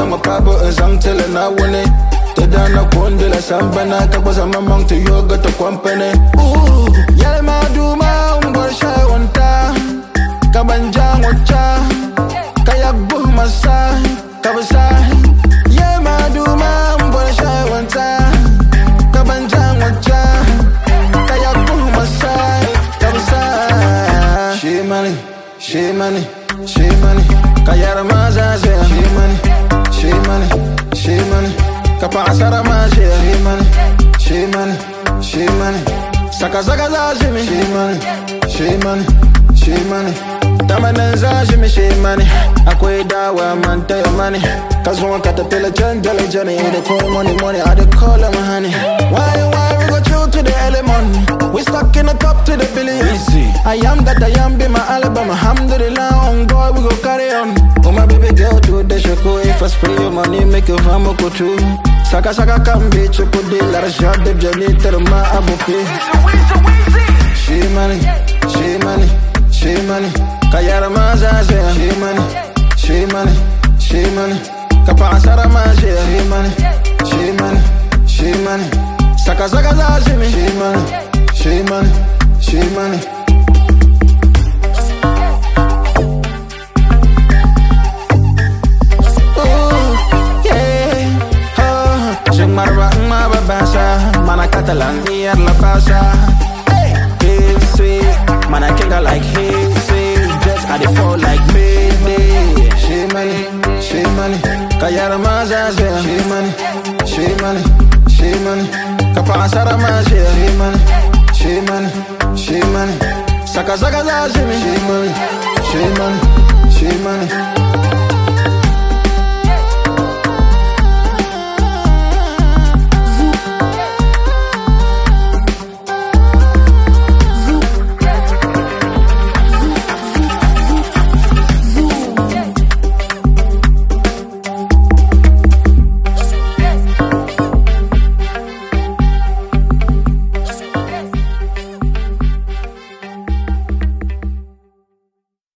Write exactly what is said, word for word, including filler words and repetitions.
my pabo and sang till and I win it. The dana konde la sambana kakwaza mamang to yoga to company. Ooh, yale ma do ma ungwa shy wanta. Kabanja ngocha, kaya buh masa, kabasa. Yale ma do ma ungwa shy wanta. Kabanja ngocha, kaya buh masa, kabasa. She money, she money, she money. Kaya ramaza she money, she money, she money. Kapasara ma she money, she money, she money. Saka saka za she me, she money, she money, she money. Tamanenza she me, she money. Akwe dawa man tell your money. Cause one caterpillar jen jelly jelly. They call money money, I they call them honey. Why why we go chill to the early morning? We stuck in the top to the billion. I am that I am, be my Alabama. Alhamdulillah, on God we go carry on. Oh my baby girl, do the shoko. If I spray your money, make your famo go too. Saka saka come bitch, you could deal. Let us shot the journey to my abuke. She money, she money, she money. Kayara maza she money, she money, she money. Kapasara ma she money, she money, she money. Saka saka za she me, she money, she money, she money. Mana Catalan here la pasa. Hey, sweet. Man I kinda like hey, sweet. Just I dey fall like Mayday. She money, she money. Kayara maza she money, she money, she money. Kapasara ma she money, she money, she money. Saka saka za she money, she money, she money.